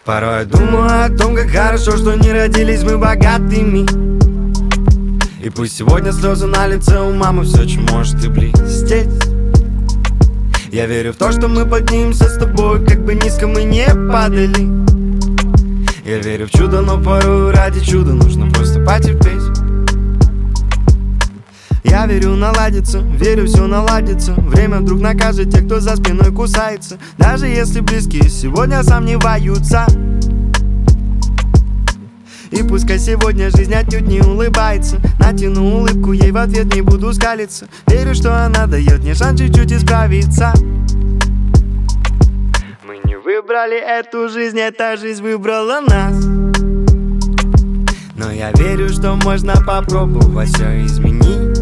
Порой я думаю о том, как хорошо, что не родились мы богатыми. И пусть сегодня слезы на лице у мамы все еще может и блестеть. Я верю в то, что мы поднимемся с тобой, как бы низко мы не падали. Я верю в чудо, но порой ради чуда нужно просто потерпеть. Я верю, наладится, верю, все наладится. Время вдруг накажет тех, кто за спиной кусается. Даже если близкие сегодня сомневаются. И пускай сегодня жизнь отнюдь не улыбается, натяну улыбку, ей в ответ не буду скалиться. Верю, что она дает мне шанс чуть-чуть исправиться. Мы не выбрали эту жизнь, эта жизнь выбрала нас. Но я верю, что можно попробовать все изменить.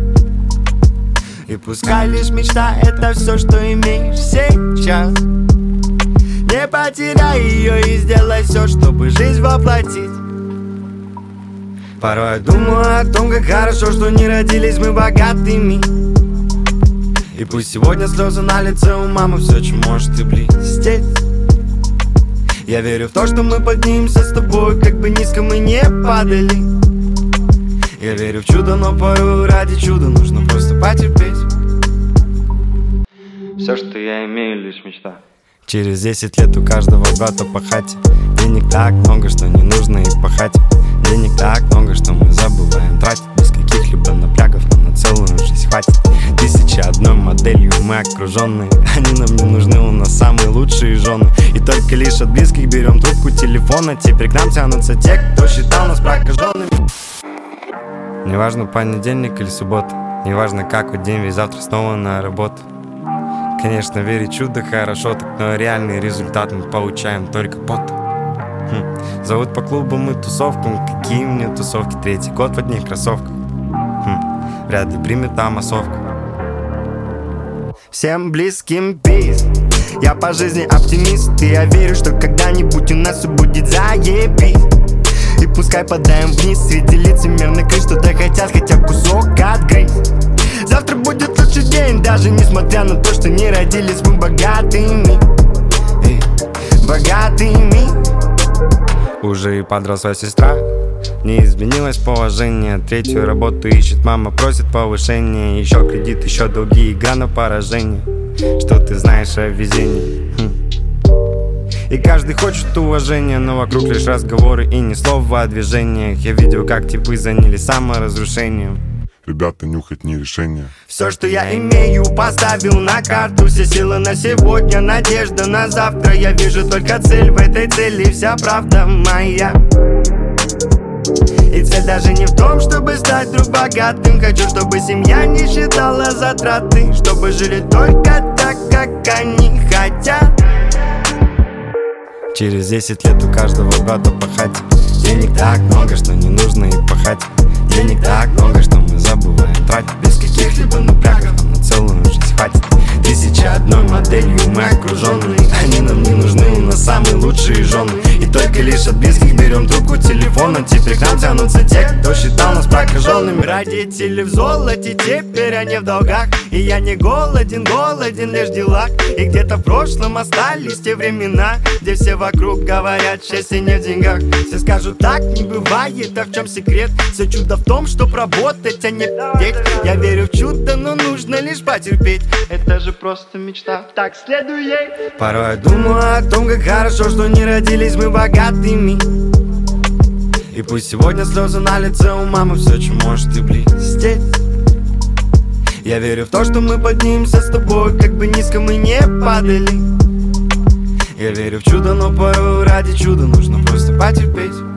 И пускай лишь мечта — это все, что имеешь сейчас. Не потеряй ее и сделай все, чтобы жизнь воплотить. Порой я думаю о том, как хорошо, что не родились мы богатыми. И пусть сегодня слезы на лице у мамы все еще может и блестеть. Я верю в то, что мы поднимемся с тобой, как бы низко мы не падали. Я верю в чудо, но порой ради чуда нужно просто потерпеть. Все, что я имею, лишь мечта. Через 10 лет у каждого брата по хате. Денег так много, что не нужно и пахать. Денег так много, что мы забываем тратить. Без каких-либо напрягов нам на целую жизнь хватит. 1001 моделью мы окруженные. Они нам не нужны, у нас самые лучшие жены. И только лишь от близких берем трубку телефона. Теперь к нам тянутся те, кто считал нас прокаженными. Неважно, понедельник или суббота, неважно, какой день, ведь завтра снова на работу. Конечно, верить в чудо хорошо, так, но реальный результат мы получаем только потом. Зовут по клубам и тусовкам. Какие мне тусовки? 3-й год в одних кроссовках. Вряд ли примет там массовку. Всем близким пиз. Я по жизни оптимист. И я верю, что когда-нибудь у нас все будет заебись. И пускай подаем вниз среди лицемерных крыш, что-то хотят, хотя бы кусок отгрызть. Завтра будет лучший день, даже несмотря на то, что не родились мы богатыми. Богатыми. Уже и подросла сестра, не изменилось положение. 3-ю работу ищет, мама просит повышения. Еще кредит, еще долги, игра на поражение. Что ты знаешь о везении? И каждый хочет уважения, но вокруг лишь разговоры и ни слова о движениях. Я видел, как типы занялись саморазрушением. Ребята, нюхать не решение. Все, что я имею, поставил на карту. Все силы на сегодня, надежда на завтра. Я вижу только цель, в этой цели вся правда моя. И цель даже не в том, чтобы стать вдруг богатым. Хочу, чтобы семья не считала затраты, чтобы жили только так, как они хотят. Через 10 лет у каждого брата по хате. Денег так много, что не нужно и пахать. Денег так много, что мы забываем тратить. Без каких-либо напрягов нам на целую жизнь хватит. 1001 моделью мы окруженные. Они нам не нужны, у нас самые лучшие жены. И только лишь от близких берем трубку телефона. Теперь к нам тянутся те, кто считал нас прокаженными. Родители в золоте, теперь они в долгах. И я не голоден, голоден лишь в делах. И где-то в прошлом остались те времена, где все вокруг говорят, счастье не в деньгах. Все скажут, так не бывает, а в чем секрет? Все чудо в том, чтоб работать, а не петь. Я верю в чудо, но нужно лишь потерпеть. Это же просто мечта, так следуй ей. Порой я думаю о том, как хорошо, что не родились мы богатыми. И пусть сегодня слезы на лице у мамы все еще может и блестеть. Я верю в то, что мы поднимемся с тобой, как бы низко мы не падали. Я верю в чудо, но порой ради чуда нужно просто потерпеть.